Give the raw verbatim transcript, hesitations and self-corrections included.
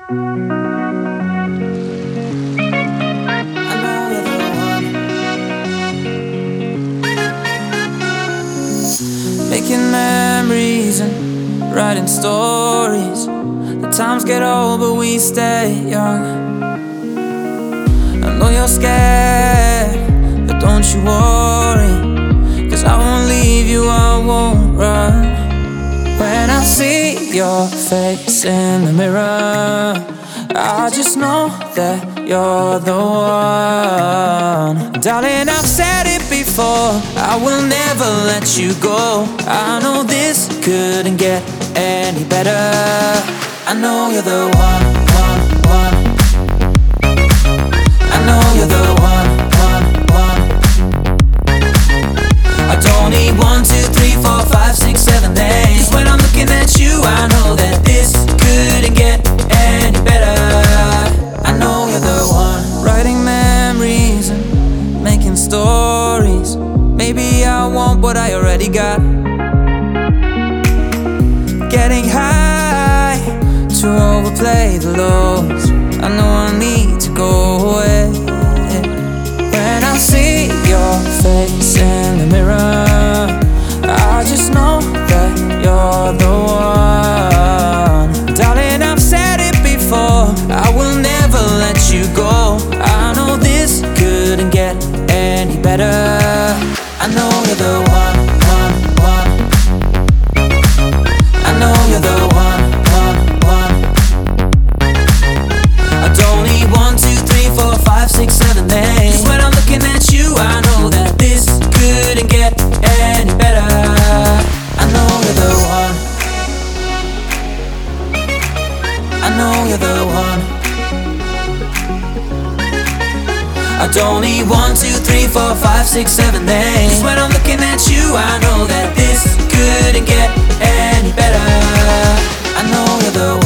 I know you're the one. Making memories and writing stories. The times get old, but we stay young. I know you're scared, but don't you worry, 'cause I won't leave you, I won't run. When I see your face in the mirror, I just know that you're the one. Darling, I've said it before, I will never let you go. I know this couldn't get any better. I know you're the one, one, one. I know you're the one, one, one. I don't need one, two, three, four, five, six, seven days. 'Cause when I'm looking at you, I know that this couldn't get any better. I know you're the one. Writing memories and making stories. Maybe I want what I already got. Getting high to overplay the lows. I know I need to go away. When I see your face in the mirror, I just know that you're the one. Darling, I've said it before, I will never let you go. I know this couldn't get any better. I know you're the one, one, one. I know you're the one, one, one. I don't need one, two, three, four, five, six, seven days. 'Cause when I'm looking at you, I know that this couldn't get any better. I know you're the one. I know you're the one. I don't need one, two, three, four, five, six, seven days. 'Cause when I'm looking at you, I know that this couldn't get any better. I know you're the one.